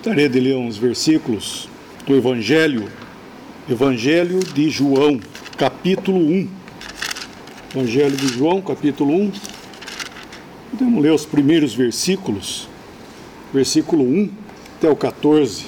Gostaria de ler uns versículos do Evangelho de João, capítulo 1. Evangelho de João, capítulo 1. Podemos ler os primeiros versículos, versículo 1 até o 14.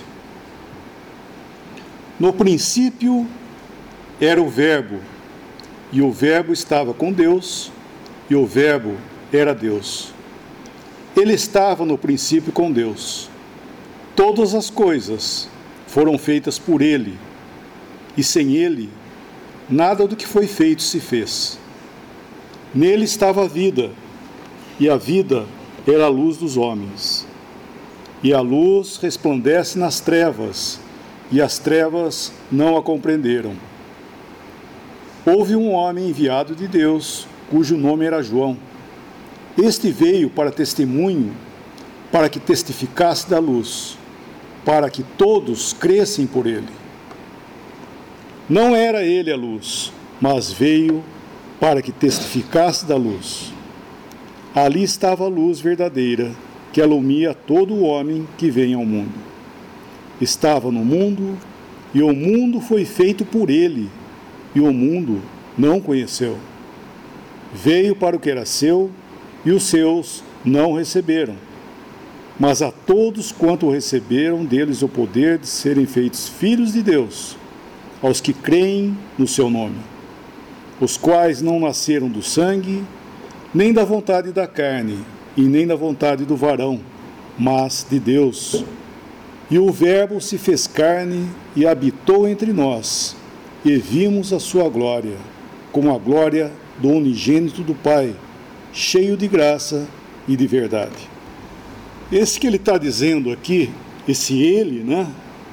No princípio era o Verbo, e o Verbo estava com Deus, e o Verbo era Deus. Ele estava no princípio com Deus. Todas as coisas foram feitas por Ele, e sem Ele, nada do que foi feito se fez. Nele estava a vida, e a vida era a luz dos homens. E a luz resplandece nas trevas, e as trevas não a compreenderam. Houve um homem enviado de Deus, cujo nome era João. Este veio para testemunho, para que testificasse da luz, para que todos crescem por ele. Não era ele a luz, mas veio para que testificasse da luz. Ali estava a luz verdadeira, que alumia todo o homem que vem ao mundo. Estava no mundo, e o mundo foi feito por ele, e o mundo não conheceu. Veio para o que era seu, e os seus não receberam. Mas a todos quanto receberam deles o poder de serem feitos filhos de Deus, aos que creem no seu nome, os quais não nasceram do sangue, nem da vontade da carne, e nem da vontade do varão, mas de Deus. E o Verbo se fez carne e habitou entre nós, e vimos a sua glória, como a glória do unigênito do Pai, cheio de graça e de verdade. Esse que ele está dizendo aqui, esse ele, né?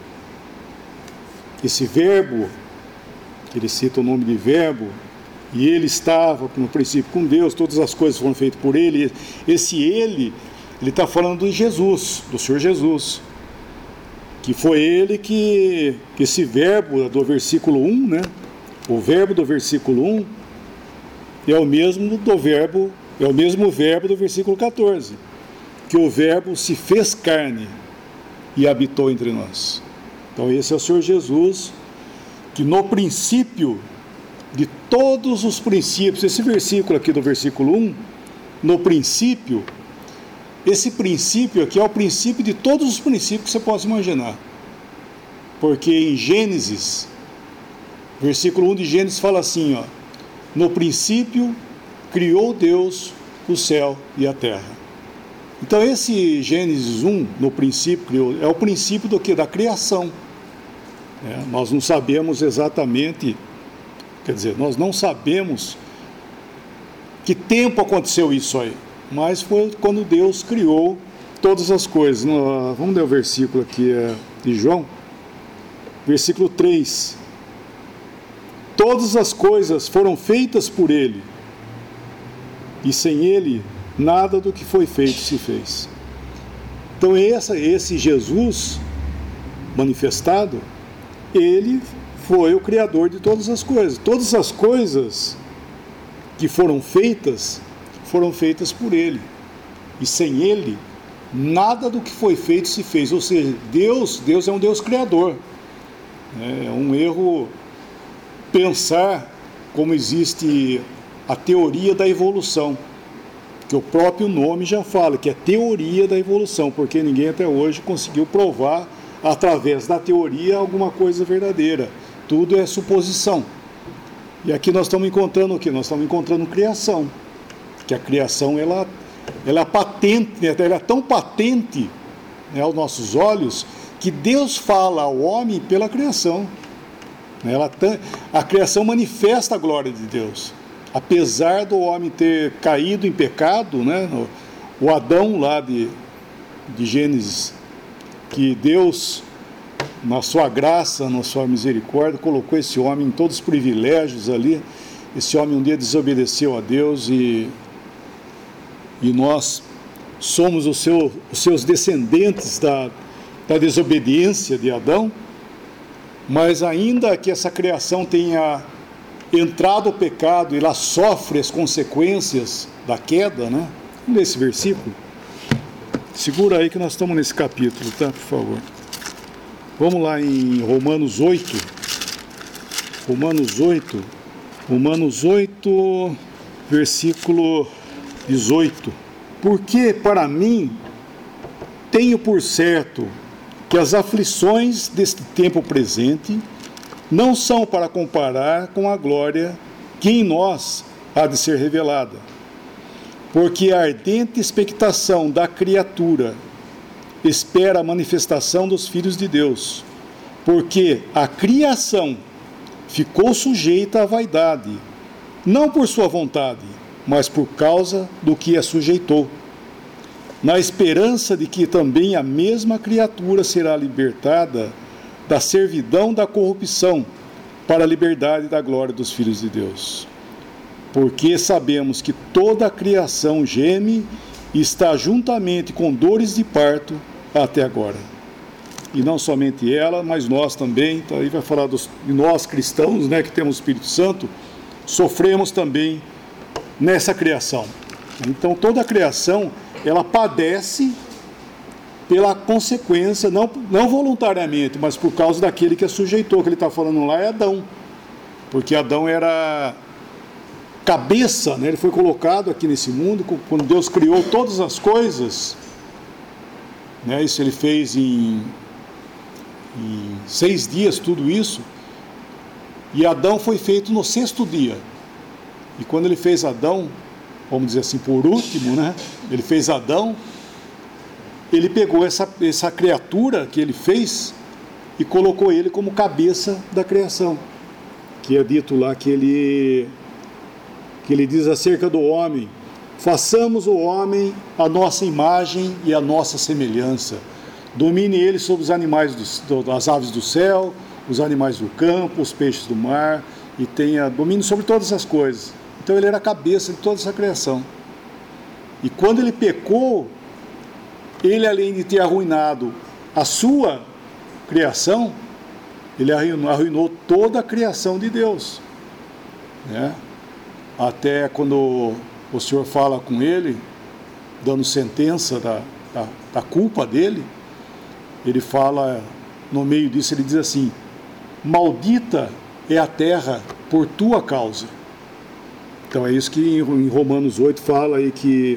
Esse verbo, ele cita o nome de verbo, e ele estava no princípio com Deus, todas as coisas foram feitas por ele. Esse ele está falando de Jesus, do Senhor Jesus, que foi ele que esse verbo do versículo 1, né? O verbo do versículo 1 é o mesmo verbo do versículo 14. Que o Verbo se fez carne e habitou entre nós. Então esse é o Senhor Jesus, que no princípio de todos os princípios, esse versículo aqui do versículo 1, no princípio, esse princípio aqui é o princípio de todos os princípios que você possa imaginar. Porque em Gênesis, versículo 1 de Gênesis fala assim, ó, no princípio criou Deus o céu e a terra. Então esse Gênesis 1, no princípio, é o princípio do quê? Da criação. Nós não sabemos exatamente, nós não sabemos que tempo aconteceu isso aí, mas foi quando Deus criou todas as coisas. Vamos ler o versículo aqui de João, versículo 3. Todas as coisas foram feitas por Ele, e sem Ele nada do que foi feito se fez. Então esse Jesus manifestado, ele foi o Criador de todas as coisas. Todas as coisas que foram feitas por ele. E sem ele, nada do que foi feito se fez. Ou seja, Deus é um Deus Criador. É um erro pensar como existe a teoria da evolução, que o próprio nome já fala, que é teoria da evolução, porque ninguém até hoje conseguiu provar, através da teoria, alguma coisa verdadeira. Tudo é suposição. E aqui nós estamos encontrando o quê? Nós estamos encontrando criação. Que a criação, ela é patente, ela é tão patente, né, aos nossos olhos, que Deus fala ao homem pela criação. A criação manifesta a glória de Deus. Apesar do homem ter caído em pecado, né, o Adão lá de Gênesis, que Deus, na sua graça, na sua misericórdia, colocou esse homem em todos os privilégios ali. Esse homem um dia desobedeceu a Deus e nós somos os seus descendentes da desobediência de Adão. Mas ainda que essa criação tenha entrado o pecado e ela sofre as consequências da queda, né? Vamos ler esse versículo. Segura aí que nós estamos nesse capítulo, tá? Por favor. Vamos lá em Romanos 8. Romanos 8, versículo 18. Porque para mim tenho por certo que as aflições deste tempo presente não são para comparar com a glória que em nós há de ser revelada. Porque a ardente expectação da criatura espera a manifestação dos filhos de Deus. Porque a criação ficou sujeita à vaidade, não por sua vontade, mas por causa do que a sujeitou, na esperança de que também a mesma criatura será libertada da servidão da corrupção para a liberdade da glória dos filhos de Deus. Porque sabemos que toda a criação geme e está juntamente com dores de parto até agora. E não somente ela, mas nós também, então aí vai falar de nós cristãos, né, que temos o Espírito Santo, sofremos também nessa criação. Então toda a criação, ela padece pela consequência, não voluntariamente, mas por causa daquele que a sujeitou, que ele está falando lá é Adão. Porque Adão era cabeça, né? Ele foi colocado aqui nesse mundo, quando Deus criou todas as coisas, né? Isso ele fez em 6 dias, tudo isso, e Adão foi feito no 6º dia. E quando ele fez Adão, vamos dizer assim, por último, né? Ele fez Adão, ele pegou essa criatura que ele fez e colocou ele como cabeça da criação, que é dito lá que ele diz acerca do homem: façamos o homem a nossa imagem e a nossa semelhança, domine ele sobre os animais, das aves do céu, os animais do campo, os peixes do mar, e tenha domínio sobre todas as coisas. Então ele era a cabeça de toda essa criação. E quando ele pecou, ele, além de ter arruinado a sua criação, ele arruinou toda a criação de Deus, né? Até quando o Senhor fala com ele, dando sentença da culpa dele, ele fala, no meio disso, ele diz assim: maldita é a terra por tua causa. Então é isso que em Romanos 8 fala aí, que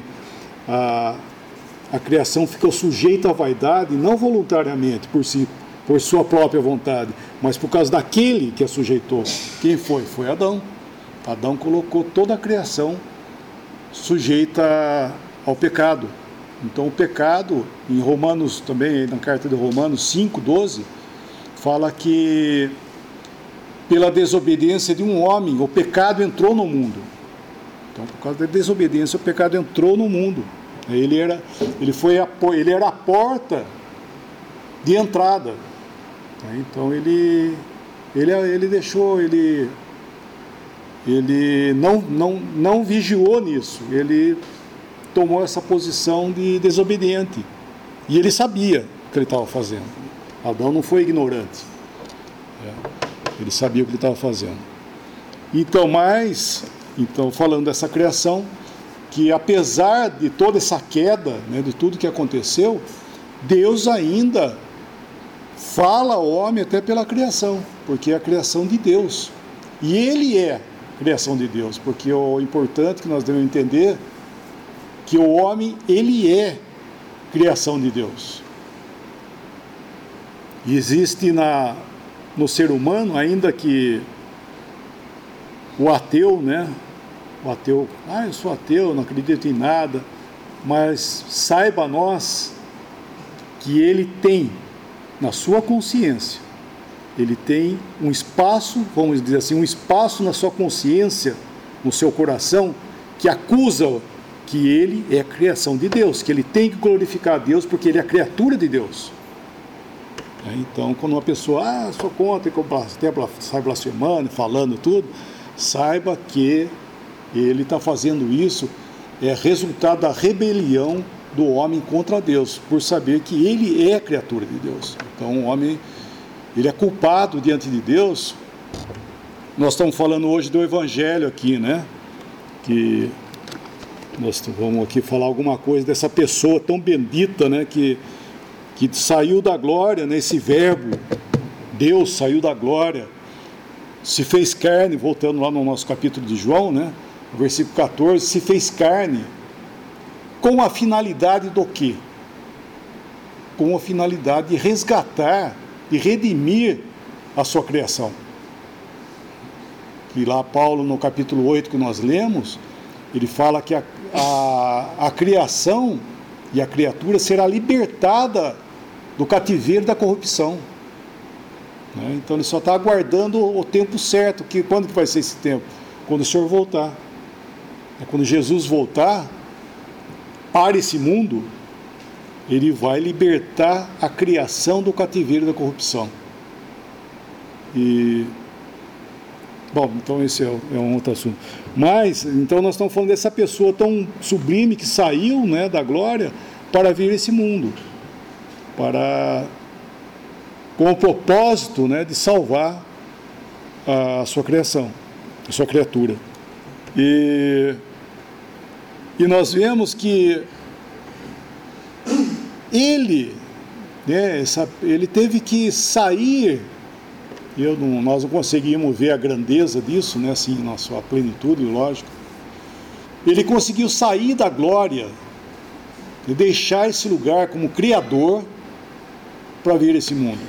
a criação ficou sujeita à vaidade, não voluntariamente, por sua própria vontade, mas por causa daquele que a sujeitou. Quem foi? Foi Adão. Adão colocou toda a criação sujeita ao pecado. Então o pecado, em Romanos também, na carta de Romanos 5:12, fala que pela desobediência de um homem, o pecado entrou no mundo. Então, por causa da desobediência, o pecado entrou no mundo. Ele era a porta de entrada. Então ele não vigiou nisso. Ele tomou essa posição de desobediente. E ele sabia o que ele estava fazendo. Adão não foi ignorante. Ele sabia o que ele estava fazendo. Então, falando dessa criação, que apesar de toda essa queda, né, de tudo que aconteceu, Deus ainda fala ao homem até pela criação, porque é a criação de Deus. E ele é a criação de Deus, porque o importante que nós devemos entender, que o homem, ele é criação de Deus. E existe no ser humano, ainda que o ateu, né? O ateu, eu sou ateu, não acredito em nada, mas saiba nós que ele tem, na sua consciência, ele tem um espaço, vamos dizer assim, um espaço na sua consciência, no seu coração, que acusa que ele é a criação de Deus, que ele tem que glorificar a Deus porque ele é a criatura de Deus. Então, quando uma pessoa, sou contra, sai blasfemando, falando tudo, saiba que ele está fazendo isso, é resultado da rebelião do homem contra Deus, por saber que ele é a criatura de Deus. Então o homem, ele é culpado diante de Deus. Nós estamos falando hoje do Evangelho aqui, né? Que Nós vamos aqui falar alguma coisa dessa pessoa tão bendita, né, que saiu da glória, né, esse verbo, Deus saiu da glória, se fez carne, voltando lá no nosso capítulo de João, né, versículo 14, se fez carne, com a finalidade do quê? Com a finalidade de resgatar, de redimir a sua criação. Que lá Paulo, no capítulo 8 que nós lemos, ele fala que a criação e a criatura será libertada do cativeiro da corrupção. Né? Então ele só está aguardando o tempo certo. Quando que vai ser esse tempo? Quando o Senhor voltar. Quando Jesus voltar para esse mundo, ele vai libertar a criação do cativeiro da corrupção. Bom, então esse é um outro assunto. Mas, então nós estamos falando dessa pessoa tão sublime que saiu, né, da glória para vir a esse mundo, com o propósito, né, de salvar a sua criação, a sua criatura. E nós vemos que ele, né, ele teve que sair. Nós não conseguimos ver a grandeza disso, né, assim, na sua plenitude, lógico. Ele conseguiu sair da glória e deixar esse lugar como Criador para vir a esse mundo.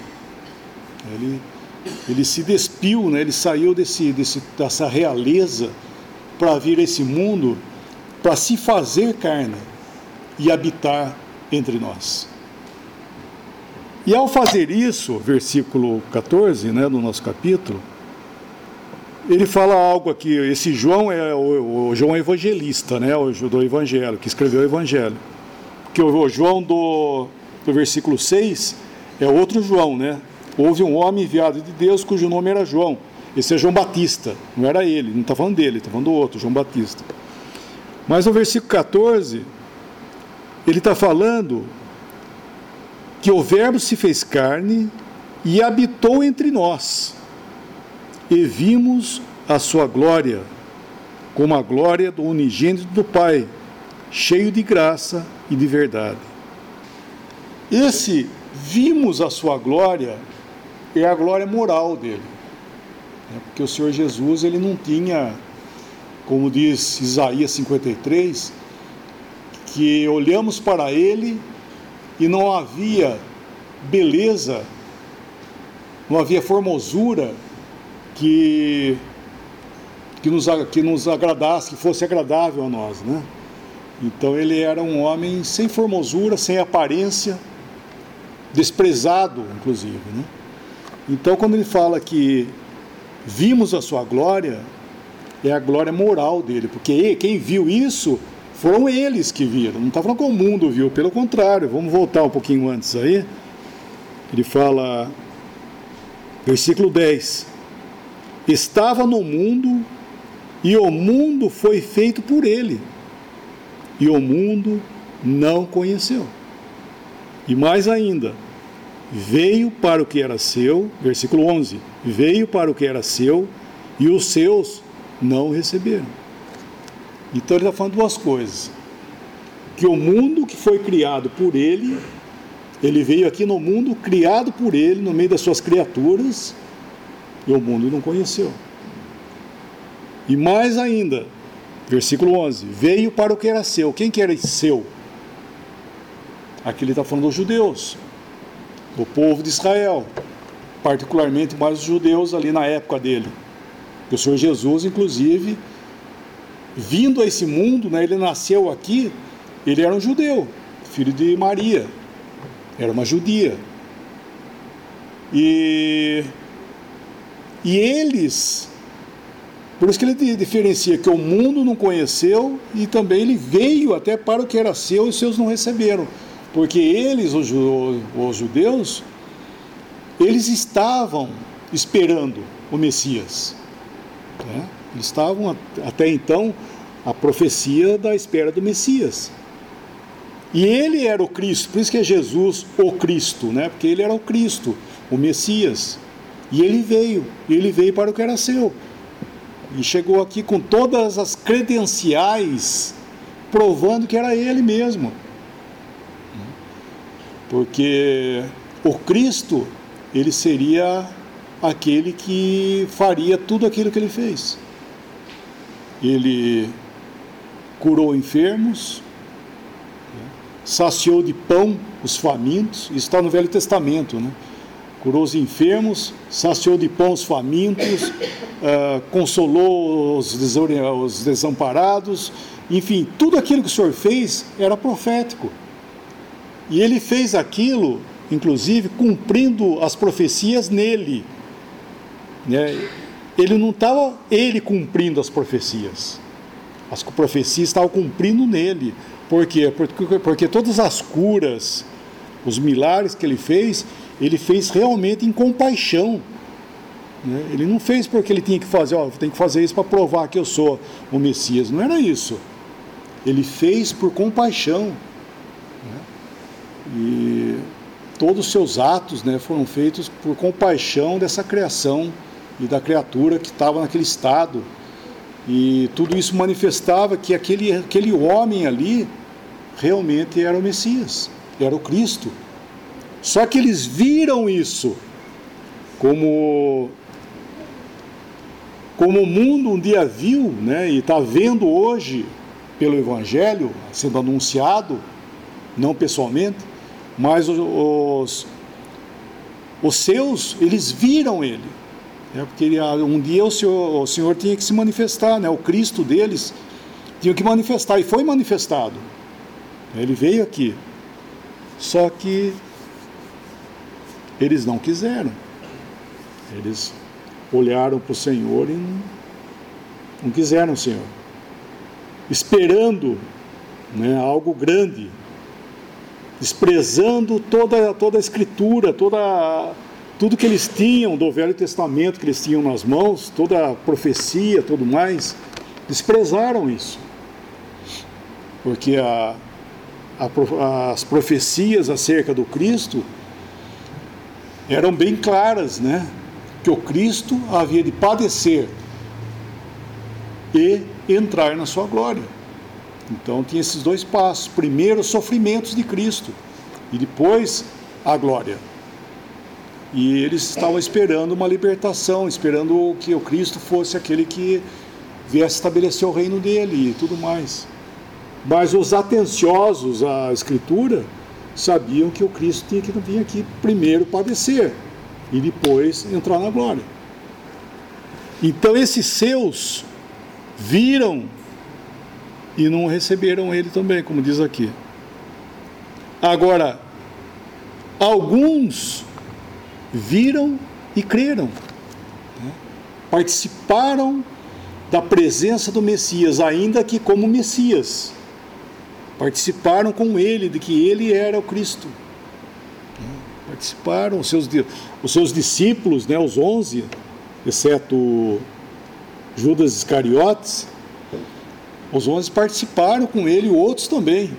Ele se despiu, né, ele saiu dessa realeza para vir a esse mundo, para se fazer carne e habitar entre nós. E ao fazer isso, versículo 14, né, do nosso capítulo, ele fala algo aqui. Esse João é o João evangelista, né, do Evangelho, que escreveu o Evangelho. Porque o João do versículo 6 é outro João, né? Houve um homem enviado de Deus cujo nome era João. Esse é João Batista, não era ele, não está falando dele, está falando do outro, João Batista. Mas no versículo 14, ele está falando que o Verbo se fez carne e habitou entre nós, e vimos a sua glória, como a glória do unigênito do Pai, cheio de graça e de verdade. Esse vimos a sua glória é a glória moral dele, porque o Senhor Jesus, ele não tinha, como diz Isaías 53, que olhamos para ele e não havia beleza, não havia formosura que nos agradasse, que fosse agradável a nós, né? Então ele era um homem sem formosura, sem aparência, desprezado, inclusive, né? Então quando ele fala que vimos a sua glória, é a glória moral dele, porque quem viu isso foram eles que viram, não está falando que o mundo viu, pelo contrário. Vamos voltar um pouquinho antes aí. Ele fala, versículo 10: estava no mundo, e o mundo foi feito por ele, e o mundo não conheceu. E mais ainda, veio para o que era seu, versículo 11, veio para o que era seu, e os seus não receberam. Então ele está falando duas coisas: que o mundo que foi criado por ele, ele veio aqui no mundo criado por ele, no meio das suas criaturas, e o mundo não conheceu. E mais ainda, versículo 11, veio para o que era seu. Quem que era seu? Aqui ele está falando dos judeus, do povo de Israel, particularmente mais os judeus ali na época dele. O Senhor Jesus, inclusive, vindo a esse mundo, né, ele nasceu aqui, ele era um judeu, filho de Maria, era uma judia. E eles, por isso que ele diferencia que o mundo não conheceu, e também ele veio até para o que era seu e os seus não receberam, porque eles, os judeus, eles estavam esperando o Messias, né? Eles estavam até então a profecia da espera do Messias, e ele era o Cristo, por isso que é Jesus o Cristo, né? Porque ele era o Cristo, o Messias, e ele veio para o que era seu, e chegou aqui com todas as credenciais provando que era ele mesmo. Porque o Cristo, ele seria aquele que faria tudo aquilo que ele fez. Ele curou enfermos, saciou de pão os famintos, isso está no Velho Testamento, né? Curou os enfermos, saciou de pão os famintos, consolou os desamparados, enfim, tudo aquilo que o Senhor fez era profético. E ele fez aquilo, inclusive, cumprindo as profecias nele. Né? Ele não estava cumprindo as profecias. As profecias estavam cumprindo nele. Por quê? Porque todas as curas, os milagres que ele fez realmente em compaixão. Né? Ele não fez porque ele tinha que fazer, tem que fazer isso para provar que eu sou o Messias. Não era isso. Ele fez por compaixão. Né? E todos os seus atos, né, foram feitos por compaixão dessa criação e da criatura que estava naquele estado. E tudo isso manifestava que aquele homem ali realmente era o Messias, era o Cristo. Só que eles viram isso como o mundo um dia viu, né, e está vendo hoje pelo Evangelho, sendo anunciado, não pessoalmente, mas os seus, eles viram ele. Porque um dia o Senhor tinha que se manifestar, né? O Cristo deles tinha que manifestar, e foi manifestado. Ele veio aqui, só que eles não quiseram. Eles olharam para o Senhor e não quiseram o Senhor, esperando, né, algo grande, desprezando toda a Escritura, tudo que eles tinham do Velho Testamento, que eles tinham nas mãos, toda a profecia, tudo mais, desprezaram isso. Porque as profecias acerca do Cristo eram bem claras, né? Que o Cristo havia de padecer e entrar na sua glória. Então tinha esses dois passos: primeiro os sofrimentos de Cristo e depois a glória. E eles estavam esperando uma libertação, esperando que o Cristo fosse aquele que viesse estabelecer o reino dele e tudo mais. Mas os atenciosos à Escritura sabiam que o Cristo tinha que vir aqui primeiro padecer e depois entrar na glória. Então esses seus viram e não receberam ele também, como diz aqui. Agora, alguns viram e creram, né? Participaram da presença do Messias, ainda que como Messias. Participaram com ele, de que ele era o Cristo. Participaram, os seus discípulos, né, os 11, exceto Judas Iscariotes, os 11 participaram com ele, outros também.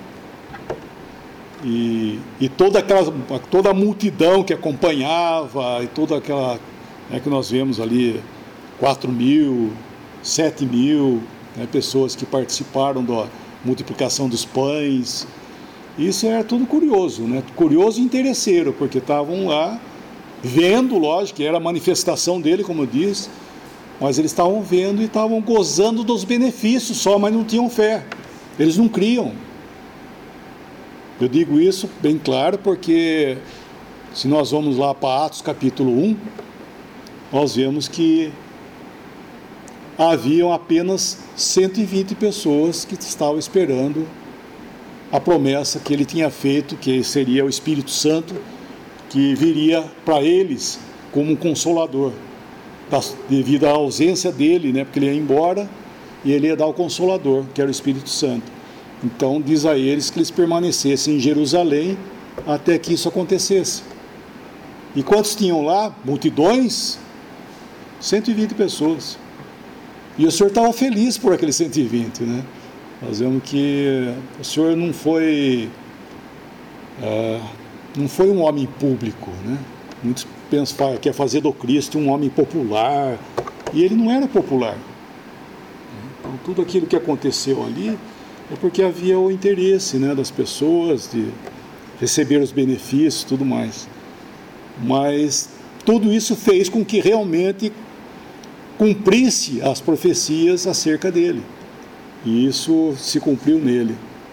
E toda a multidão que acompanhava, e toda aquela, né, que nós vemos ali, 4.000, 7.000, né, pessoas que participaram da multiplicação dos pães. Isso era tudo curioso, né? Curioso e interesseiro, porque estavam lá vendo, lógico, que era a manifestação dele, como eu disse, mas eles estavam vendo e estavam gozando dos benefícios só, mas não tinham fé. Eles não criam. Eu digo isso bem claro porque se nós vamos lá para Atos capítulo 1, nós vemos que haviam apenas 120 pessoas que estavam esperando a promessa que ele tinha feito, que seria o Espírito Santo, que viria para eles como um consolador, devido à ausência dele, né? Porque ele ia embora e ele ia dar o consolador, que era o Espírito Santo. Então diz a eles que eles permanecessem em Jerusalém até que isso acontecesse. E quantos tinham lá? Multidões? 120 pessoas. E o Senhor estava feliz por aqueles 120, né? Nós vemos que o Senhor não foi um homem público, né? Muitos pensam que quer fazer do Cristo um homem popular, e ele não era popular. Então tudo aquilo que aconteceu ali é porque havia o interesse, né, das pessoas de receber os benefícios e tudo mais. Mas tudo isso fez com que realmente cumprisse as profecias acerca dele. E isso se cumpriu nele.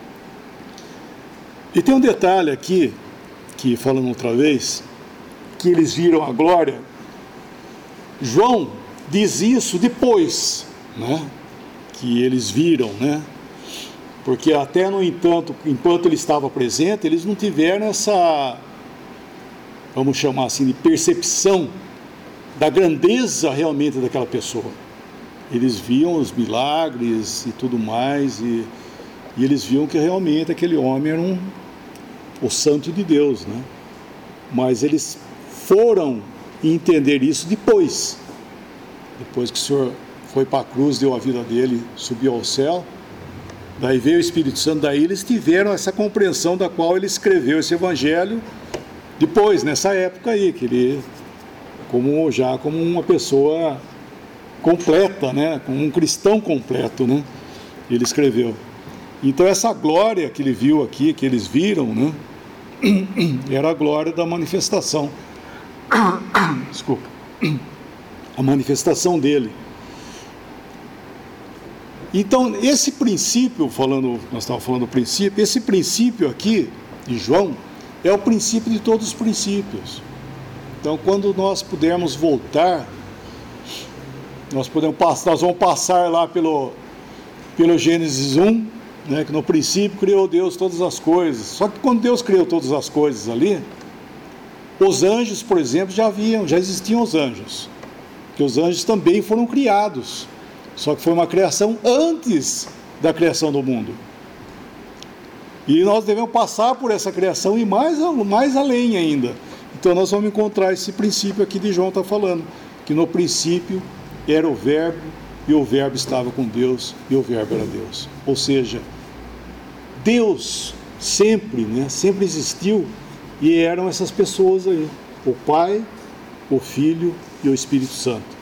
E tem um detalhe aqui, que falando outra vez, que eles viram a glória. João diz isso depois, né, que eles viram, né? Porque até, no entanto, enquanto ele estava presente, eles não tiveram essa, vamos chamar assim, de percepção da grandeza realmente daquela pessoa. Eles viam os milagres e tudo mais, e eles viam que realmente aquele homem era o santo de Deus, né? Mas eles foram entender isso depois que o Senhor foi para a cruz, deu a vida dele, subiu ao céu. Daí veio o Espírito Santo, daí eles tiveram essa compreensão da qual ele escreveu esse evangelho depois, nessa época aí, que ele, como uma pessoa completa, né, como um cristão completo, né, ele escreveu. Então essa glória que ele viu aqui, que eles viram, né, era a glória da manifestação. Desculpa. A manifestação dele. Então, esse princípio, nós estávamos falando do princípio, esse princípio aqui, de João, é o princípio de todos os princípios. Então, quando nós pudermos voltar, nós vamos passar lá pelo Gênesis 1, né, que no princípio criou Deus todas as coisas. Só que quando Deus criou todas as coisas ali, os anjos, por exemplo, já existiam os anjos. Que os anjos também foram criados. Só que foi uma criação antes da criação do mundo. E nós devemos passar por essa criação e mais além ainda. Então nós vamos encontrar esse princípio aqui de João está falando, que no princípio era o verbo, e o verbo estava com Deus, e o verbo era Deus. Ou seja, Deus sempre, né, sempre existiu, e eram essas pessoas aí, o Pai, o Filho e o Espírito Santo.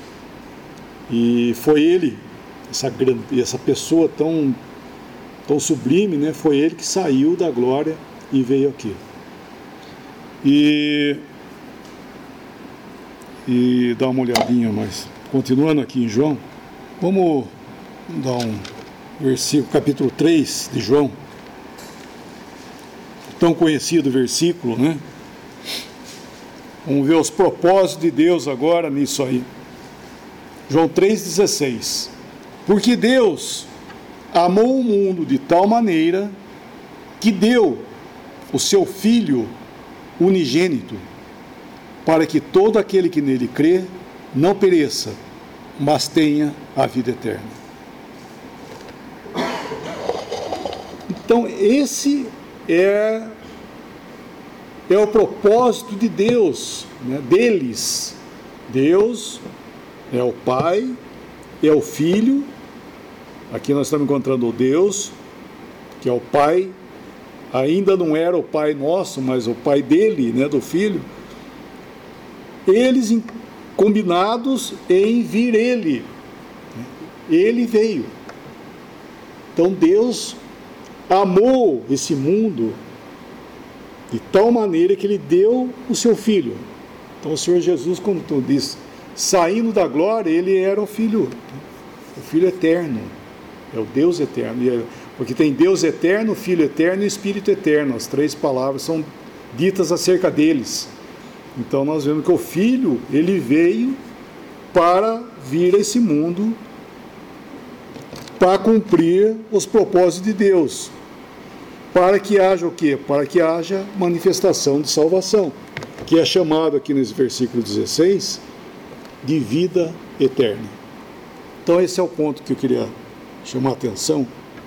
E foi ele, essa pessoa tão sublime, né? Foi ele que saiu da glória e veio aqui. E dá uma olhadinha, mas continuando aqui em João, vamos dar um versículo, capítulo 3 de João, tão conhecido versículo, né? Vamos ver os propósitos de Deus agora nisso aí. João 3,16. Porque Deus amou o mundo de tal maneira que deu o seu Filho unigênito, para que todo aquele que nele crê não pereça, mas tenha a vida eterna. Então esse é o propósito de Deus, né? Deles. Deus é o Pai, é o Filho. Aqui nós estamos encontrando o Deus, que é o Pai. Ainda não era o Pai nosso, mas o Pai dele, né, do Filho. Eles combinados em vir ele. Ele veio. Então Deus amou esse mundo de tal maneira que ele deu o seu Filho. Então o Senhor Jesus, como tu disse, saindo da glória, ele era o Filho eterno, é o Deus eterno, porque tem Deus eterno, Filho eterno e Espírito eterno, as três palavras são ditas acerca deles. Então nós vemos que o Filho, ele veio para vir a esse mundo, para cumprir os propósitos de Deus, para que haja o quê? Para que haja manifestação de salvação, que é chamado aqui nesse versículo 16, de vida eterna. Então esse é o ponto que eu queria chamar a atenção,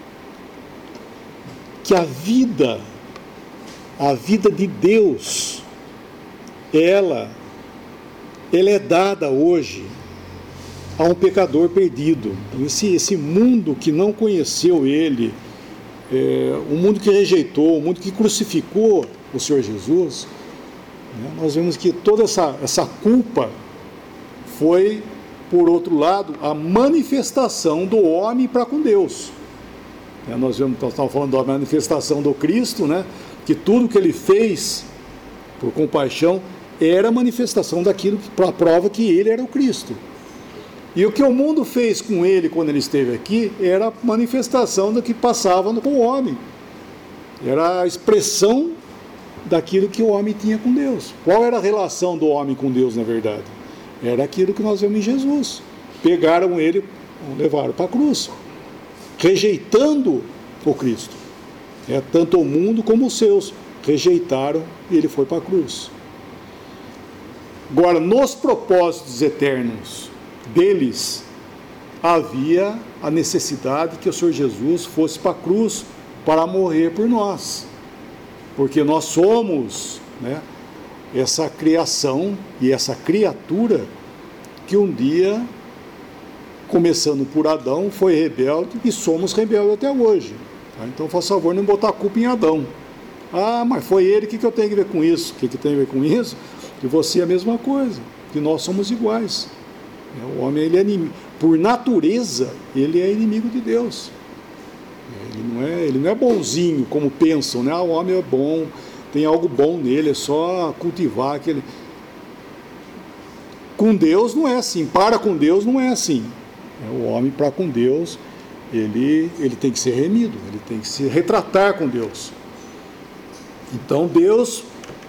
que a vida de Deus, ela é dada hoje a um pecador perdido. Então esse mundo que não conheceu ele, o mundo que rejeitou, o mundo que crucificou o Senhor Jesus, né, nós vemos que toda essa culpa foi, por outro lado, a manifestação do homem para com Deus. Nós estamos falando da manifestação do Cristo, né? Que tudo que ele fez por compaixão era manifestação daquilo para a prova que ele era o Cristo. E o que o mundo fez com ele quando ele esteve aqui era a manifestação do que passava com o homem. Era a expressão daquilo que o homem tinha com Deus. Qual era a relação do homem com Deus, na verdade? Era aquilo que nós vemos em Jesus. Pegaram ele, levaram para a cruz, rejeitando o Cristo. Tanto o mundo como os seus rejeitaram e ele foi para a cruz. Agora, nos propósitos eternos deles, havia a necessidade que o Senhor Jesus fosse para a cruz para morrer por nós. Porque nós somos, né, essa criação e essa criatura que um dia, começando por Adão, foi rebelde e somos rebeldes até hoje. Então, faça favor, não botar a culpa em Adão. Mas foi ele, o que eu tenho a ver com isso? O que tem a ver com isso? E você é a mesma coisa, que nós somos iguais. O homem, ele é inimigo, por natureza, ele é inimigo de Deus. Ele não é bonzinho, como pensam, né? O homem é bom, tem algo bom nele, é só cultivar aquele... Com Deus não é assim, para com Deus não é assim. O homem, para com Deus, ele tem que ser remido, ele tem que se retratar com Deus. Então Deus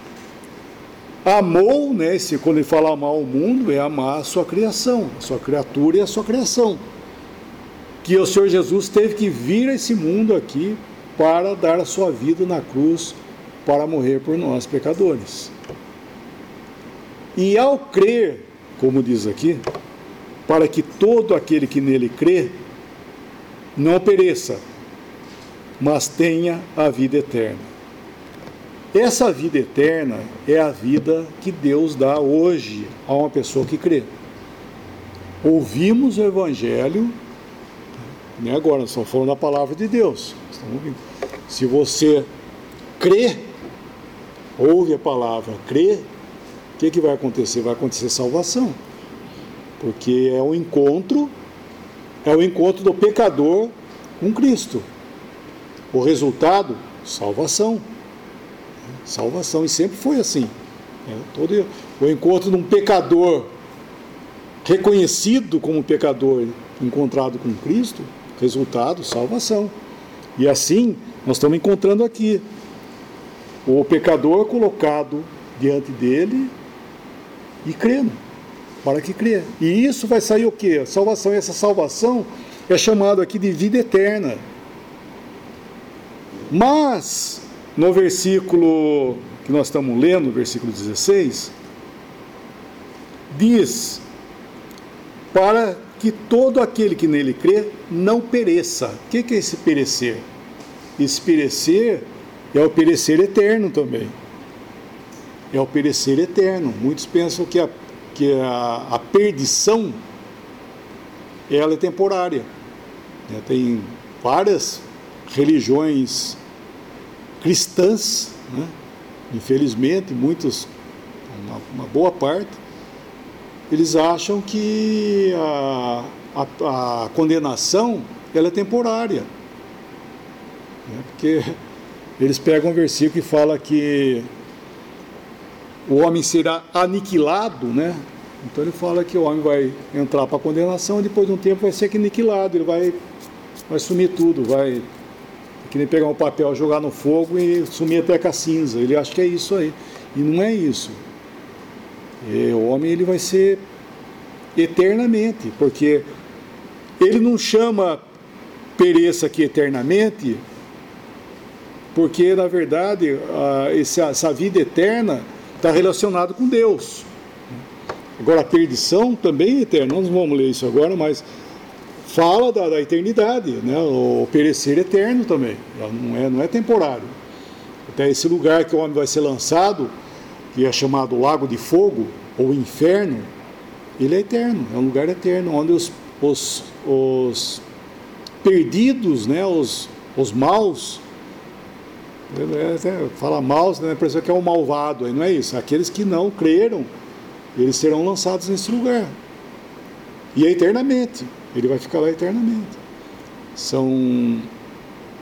amou, né? Quando ele fala amar o mundo, é amar a sua criação, a sua criatura e a sua criação. Que o Senhor Jesus teve que vir a esse mundo aqui para dar a sua vida na cruz, para morrer por nós, pecadores. E ao crer, como diz aqui, para que todo aquele que nele crê não pereça, mas tenha a vida eterna. Essa vida eterna é a vida que Deus dá hoje a uma pessoa que crê. Ouvimos o Evangelho, nem agora, nós estamos falando da palavra de Deus. Se você crê, ouve a palavra, crê, o que vai acontecer? Vai acontecer salvação. Porque é o encontro do pecador com Cristo. O resultado, salvação. Salvação, e sempre foi assim. O encontro de um pecador reconhecido como pecador, encontrado com Cristo, resultado, salvação. E assim, nós estamos encontrando aqui o pecador colocado diante dele e crendo, para que crê. E isso vai sair o quê? Salvação. E essa salvação é chamada aqui de vida eterna. Mas, no versículo que nós estamos lendo, versículo 16, diz: para que todo aquele que nele crê não pereça. O que é esse perecer? Esse perecer é o perecer eterno também. É o perecer eterno. Muitos pensam que a perdição, ela é temporária. Tem várias religiões cristãs, né? Infelizmente, muitos, uma boa parte, eles acham que a condenação, ela é temporária. Porque eles pegam um versículo e fala que o homem será aniquilado, né? Então ele fala que o homem vai entrar para a condenação e depois de um tempo vai ser aniquilado, ele vai sumir tudo, vai que nem pegar um papel, jogar no fogo e sumir até com a cinza. Ele acha que é isso aí. E não é isso. O homem, ele vai ser eternamente, porque ele não chama pereça aqui eternamente, porque na verdade essa vida eterna está relacionada com Deus. Agora a perdição também é eterna. Nós não vamos ler isso agora, mas fala da eternidade, né? O perecer eterno também, não é temporário. Até esse lugar que o homem vai ser lançado, que é chamado Lago de Fogo, ou Inferno, ele é eterno, é um lugar eterno, onde os perdidos, né? os maus, fala maus, né? Parece que é o malvado, não é isso. Aqueles que não creram, eles serão lançados nesse lugar, e é eternamente. Ele vai ficar lá eternamente.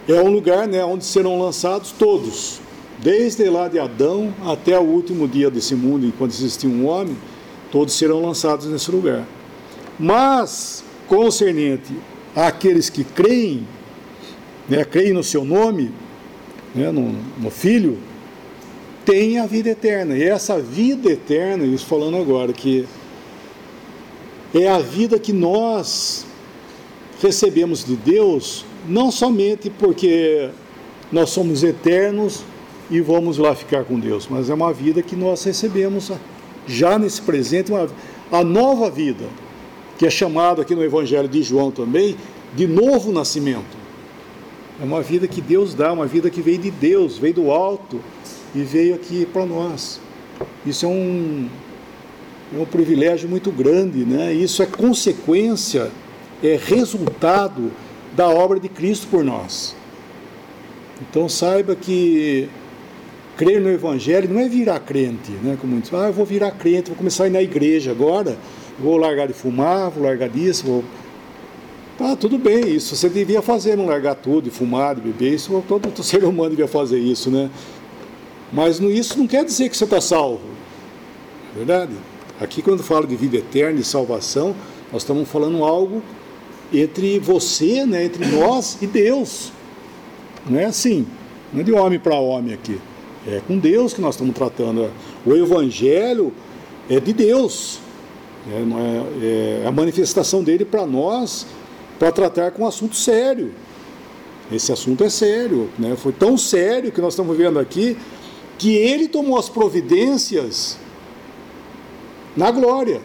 é um lugar, né, onde serão lançados todos, desde lá de Adão até o último dia desse mundo, enquanto existir um homem, todos serão lançados nesse lugar. Mas, concernente àqueles que creem, né, creem no seu nome, né, no Filho, tem a vida eterna. E essa vida eterna, isso falando agora, que é a vida que nós recebemos de Deus, não somente porque nós somos eternos e vamos lá ficar com Deus, mas é uma vida que nós recebemos já nesse presente, a nova vida, que é chamada aqui no Evangelho de João também, de novo nascimento. É uma vida que Deus dá, uma vida que veio de Deus, veio do alto e veio aqui para nós. Isso é um privilégio muito grande, né? Isso é consequência, é resultado da obra de Cristo por nós. Então saiba que crer no Evangelho não é virar crente, né? Como muitos, eu vou virar crente, vou começar a ir na igreja agora, vou largar de fumar, vou largar disso, vou... Tá, tudo bem, isso você devia fazer, não largar tudo, de fumar, de beber, isso todo ser humano devia fazer isso, né? Mas isso não quer dizer que você está salvo, é verdade? Aqui quando falo de vida eterna e salvação, nós estamos falando algo entre você, né, entre nós e Deus. Não é assim, não é de homem para homem aqui. É com Deus que nós estamos tratando. O Evangelho é de Deus. É a manifestação dele para nós, para tratar com um assunto sério. Esse assunto é sério, né? Foi tão sério que nós estamos vendo aqui, que ele tomou as providências na glória.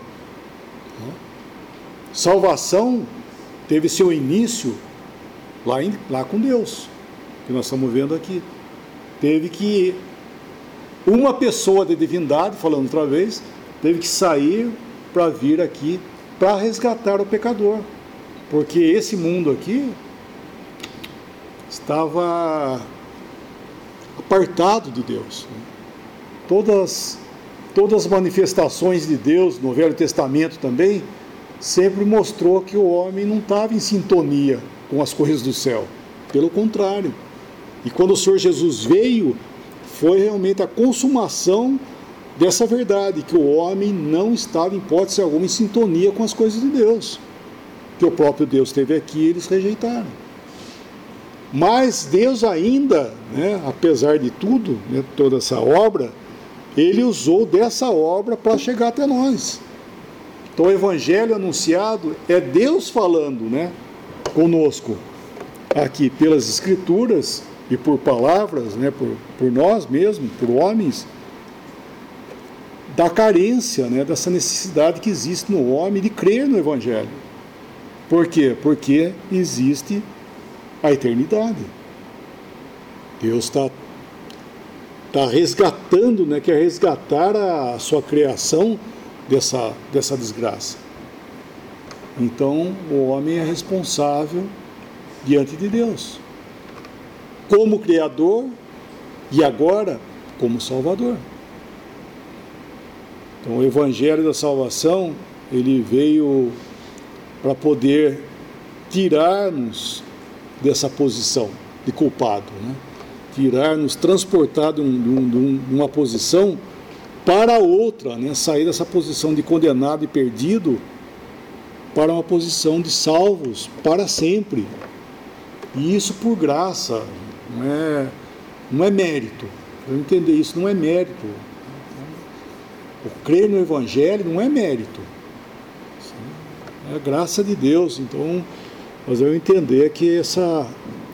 Salvação teve seu início lá com Deus, que nós estamos vendo aqui. Teve que uma pessoa de divindade, falando outra vez, teve que sair para vir aqui para resgatar o pecador, porque esse mundo aqui estava apartado de Deus. Todas as manifestações de Deus no Velho Testamento também sempre mostrou que o homem não estava em sintonia com as coisas do céu, pelo contrário. E quando o Senhor Jesus veio, foi realmente a consumação dessa verdade, que o homem não estava em hipótese alguma em sintonia com as coisas de Deus, que o próprio Deus esteve aqui e eles rejeitaram. Mas Deus ainda, né, apesar de tudo, né, toda essa obra, ele usou dessa obra para chegar até nós. Então o Evangelho anunciado é Deus falando, né, conosco aqui pelas Escrituras e por palavras, né, por nós mesmos, por homens, da carência, né, dessa necessidade que existe no homem de crer no Evangelho. Por quê? Porque existe a eternidade. Deus está resgatando, né, quer resgatar a sua criação dessa desgraça. Então, o homem é responsável diante de Deus, como Criador e agora como Salvador. Então, o Evangelho da Salvação, ele veio para poder tirar-nos dessa posição de culpado, né? Tirar-nos, transportar de uma posição para outra, né? Sair dessa posição de condenado e perdido para uma posição de salvos para sempre. E isso por graça, não é mérito. Eu entender isso, não é mérito. O crer no Evangelho não é mérito. É a graça de Deus. Então, nós vamos entender que essa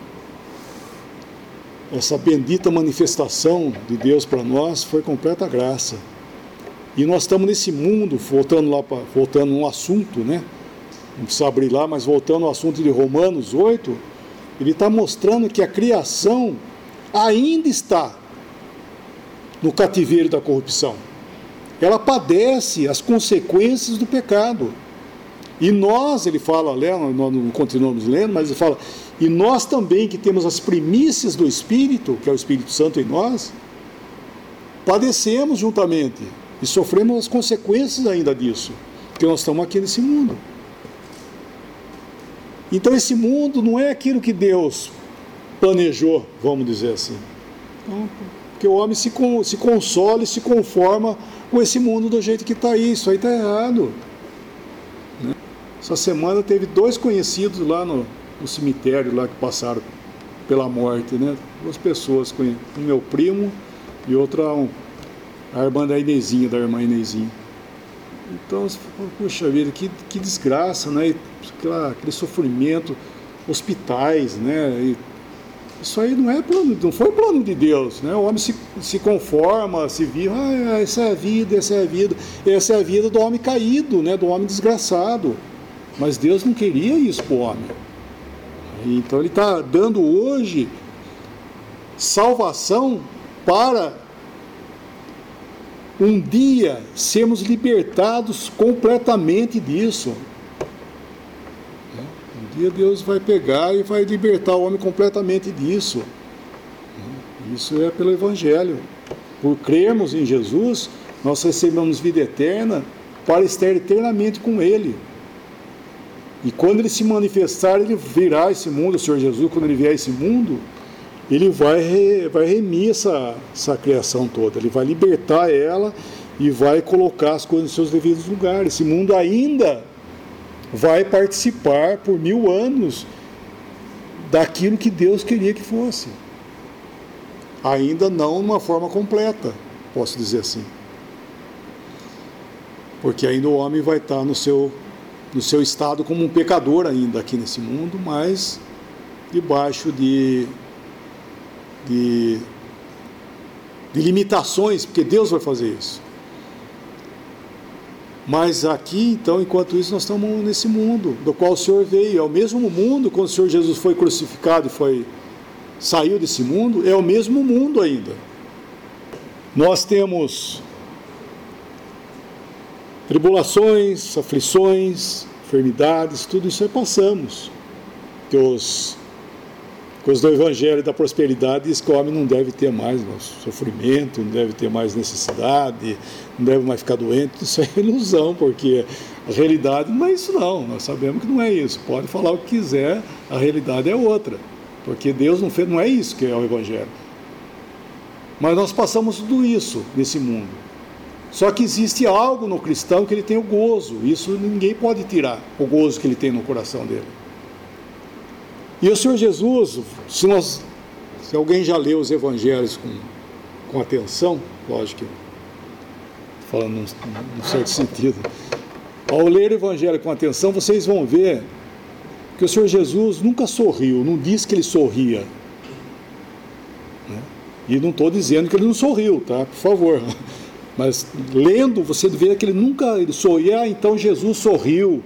bendita manifestação de Deus para nós foi completa graça. E nós estamos nesse mundo, voltando no assunto, né? Não precisa abrir lá, mas voltando ao assunto de Romanos 8, ele está mostrando que a criação ainda está no cativeiro da corrupção. Ela padece as consequências do pecado. E nós, ele fala, nós não continuamos lendo, mas ele fala, e nós também que temos as primícias do Espírito, que é o Espírito Santo em nós, padecemos juntamente e sofremos as consequências ainda disso, porque nós estamos aqui nesse mundo. Então esse mundo não é aquilo que Deus planejou, vamos dizer assim. Então, porque o homem se consola e se conforma com esse mundo do jeito que está aí. Isso aí está errado. Né? Essa semana teve 2 conhecidos lá no cemitério, lá que passaram pela morte, né? 2 pessoas, um meu primo e outra a irmã da Inezinha, da irmã Inezinha. Então, puxa vida, que desgraça, né? Aquele sofrimento, hospitais, né? Isso aí não foi plano de Deus, né? O homem se conforma, se vive, essa é a vida, essa é a vida. Essa é a vida do homem caído, né? Do homem desgraçado. Mas Deus não queria isso para o homem. Então ele está dando hoje salvação para um dia sermos libertados completamente disso. Um dia Deus vai pegar e vai libertar o homem completamente disso. Isso é pelo Evangelho. Por crermos em Jesus, nós recebemos vida eterna para estar eternamente com Ele. E quando Ele se manifestar, Ele virá esse mundo, o Senhor Jesus, quando Ele vier a esse mundo, Ele vai remir essa criação toda, Ele vai libertar ela e vai colocar as coisas nos seus devidos lugares. Esse mundo ainda vai participar por 1000 anos daquilo que Deus queria que fosse. Ainda não de uma forma completa, posso dizer assim. Porque ainda o homem vai estar no seu estado como um pecador ainda aqui nesse mundo, mas debaixo de limitações, porque Deus vai fazer isso. Mas aqui, então, enquanto isso, nós estamos nesse mundo do qual o Senhor veio. É o mesmo mundo quando o Senhor Jesus foi crucificado e saiu desse mundo, é o mesmo mundo ainda. Nós temos tribulações, aflições, enfermidades, tudo isso aí passamos. Que os do Evangelho da Prosperidade diz que o homem não deve ter mais sofrimento, não deve ter mais necessidade, não deve mais ficar doente. Isso é ilusão, porque a realidade não é isso não. Nós sabemos que não é isso. Pode falar o que quiser, a realidade é outra. Porque Deus não é isso que é o Evangelho. Mas nós passamos tudo isso nesse mundo. Só que existe algo no cristão que ele tem o gozo. Isso ninguém pode tirar, o gozo que ele tem no coração dele. E o Senhor Jesus, se alguém já leu os evangelhos com atenção, lógico que falando num certo sentido, ao ler o evangelho com atenção, vocês vão ver que o Senhor Jesus nunca sorriu, não disse que ele sorria. Né? E não estou dizendo que ele não sorriu, tá? Por favor. Mas lendo, você vê que ele sorria, então Jesus sorriu.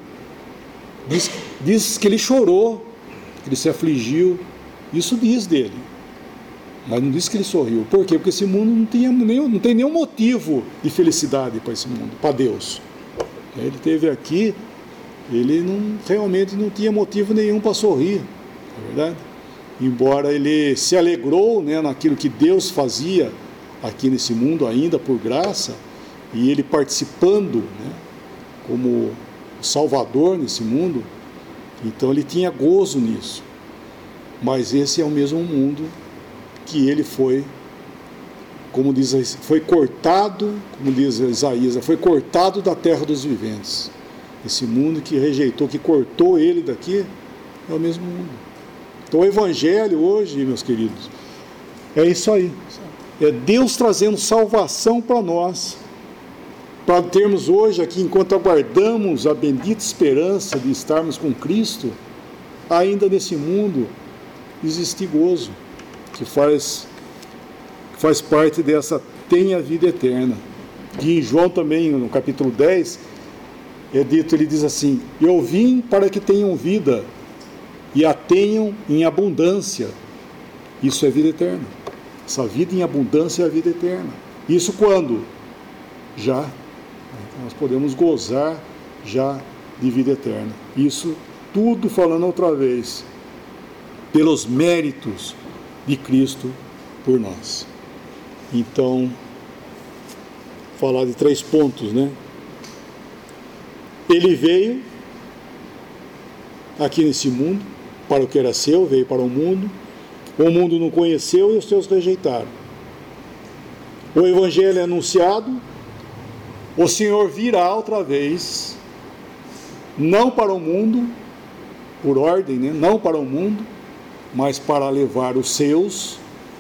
Diz que ele chorou, que ele se afligiu. Isso diz dele. Mas não diz que ele sorriu. Por quê? Porque esse mundo não tem nenhum motivo de felicidade para esse mundo, para Deus. Ele esteve aqui, ele realmente não tinha motivo nenhum para sorrir, não é verdade? Embora ele se alegrou, né, naquilo que Deus fazia aqui nesse mundo ainda por graça, e ele participando, né, como Salvador nesse mundo, então ele tinha gozo nisso. Mas esse é o mesmo mundo que ele foi, como diz, foi cortado, como diz Isaías, foi cortado da terra dos viventes. Esse mundo que rejeitou, que cortou ele daqui, é o mesmo mundo. Então o Evangelho hoje, meus queridos, é isso aí. É Deus trazendo salvação para nós, para termos hoje aqui, enquanto aguardamos a bendita esperança de estarmos com Cristo, ainda nesse mundo existir gozo, que faz parte dessa tenha vida eterna. E em João também, no capítulo 10, é dito, ele diz assim: eu vim para que tenham vida e a tenham em abundância. Isso é vida eterna. Essa vida em abundância é a vida eterna. Isso quando? Já. Nós podemos gozar já de vida eterna. Isso tudo, falando outra vez, pelos méritos de Cristo por nós. Então, falar de 3 pontos, né? Ele veio aqui nesse mundo para o que era seu, veio para o mundo. o mundo não conheceu e os seus rejeitaram. O Evangelho é anunciado, o Senhor virá outra vez, não para o mundo, por ordem, né? Não para o mundo, mas para levar os seus,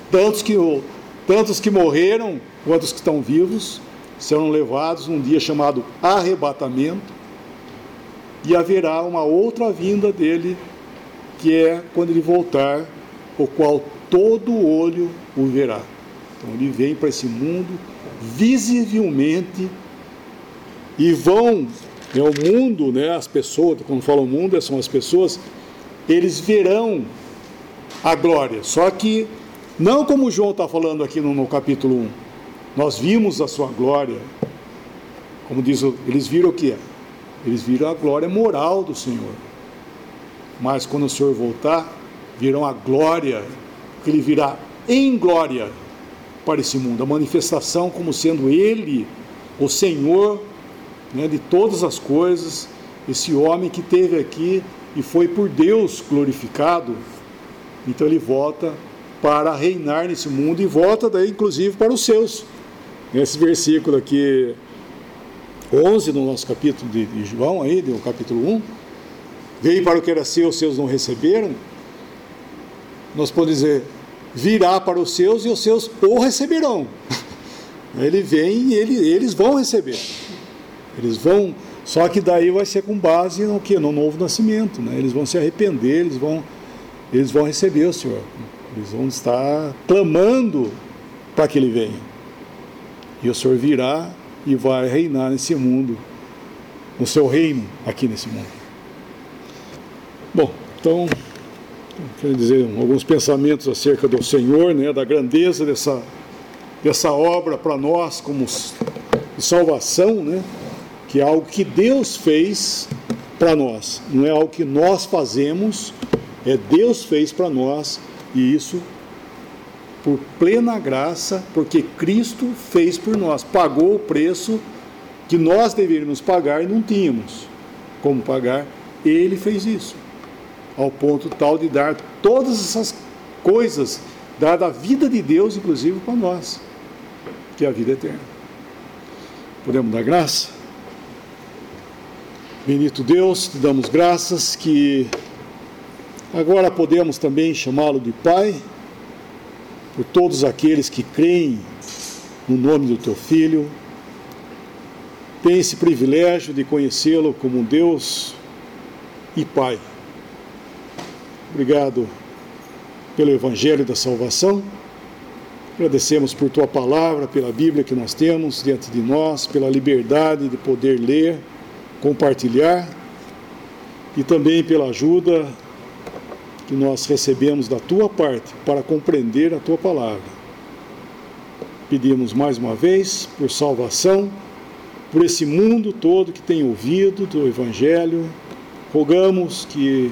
tantos que morreram, quanto os que estão vivos, serão levados num dia chamado arrebatamento, e haverá uma outra vinda dele, que é quando ele voltar, o qual todo olho o verá. Então ele vem para esse mundo visivelmente, e vão, o mundo, né, as pessoas, quando falam mundo, são as pessoas, eles verão a glória, só que não como João está falando aqui no capítulo 1, nós vimos a sua glória, como diz, eles viram o que? Eles viram a glória moral do Senhor, mas quando o Senhor voltar, virão a glória, que ele virá em glória para esse mundo, a manifestação como sendo ele, o Senhor, né, de todas as coisas, esse homem que esteve aqui e foi por Deus glorificado. Então ele volta para reinar nesse mundo e volta daí inclusive para os seus. Nesse versículo aqui 11 no nosso capítulo de João, aí, do capítulo 1, veio para o que era seu, os seus não receberam. Nós podemos dizer, virá para os seus e os seus o receberão. Ele vem e eles vão receber. Eles vão, só que daí vai ser com base no que? No novo nascimento, né? Eles vão se arrepender, eles vão receber o Senhor. Eles vão estar clamando para que Ele venha. E o Senhor virá e vai reinar nesse mundo, no seu reino aqui nesse mundo. Bom, então, quero dizer alguns pensamentos acerca do Senhor, né, da grandeza dessa obra para nós como de salvação, né, que é algo que Deus fez para nós, não é algo que nós fazemos, é Deus fez para nós, e isso por plena graça, porque Cristo fez por nós, pagou o preço que nós deveríamos pagar e não tínhamos como pagar. Ele fez isso, ao ponto tal de dar todas essas coisas, dar a vida de Deus, inclusive para nós, que é a vida eterna. Podemos dar graça? Bendito Deus, te damos graças que agora podemos também chamá-lo de Pai, por todos aqueles que creem no nome do Teu Filho, tem esse privilégio de conhecê-lo como Deus e Pai. Obrigado pelo Evangelho da salvação, agradecemos por Tua palavra, pela Bíblia que nós temos diante de nós, pela liberdade de poder ler, compartilhar, e também pela ajuda que nós recebemos da Tua parte para compreender a Tua palavra. Pedimos mais uma vez por salvação, por esse mundo todo que tem ouvido do Evangelho, rogamos que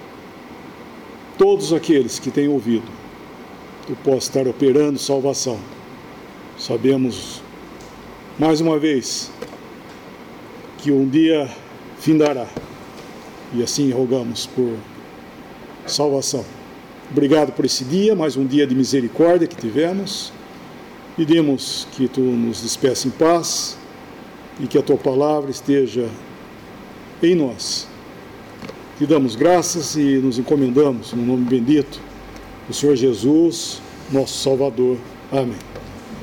todos aqueles que têm ouvido, Tu possa estar operando salvação. Sabemos, mais uma vez, que um dia findará, e assim rogamos por salvação. Obrigado por esse dia, mais um dia de misericórdia que tivemos. Pedimos que Tu nos despeça em paz e que a Tua palavra esteja em nós. Te damos graças e nos encomendamos no nome bendito do Senhor Jesus, nosso Salvador. Amém.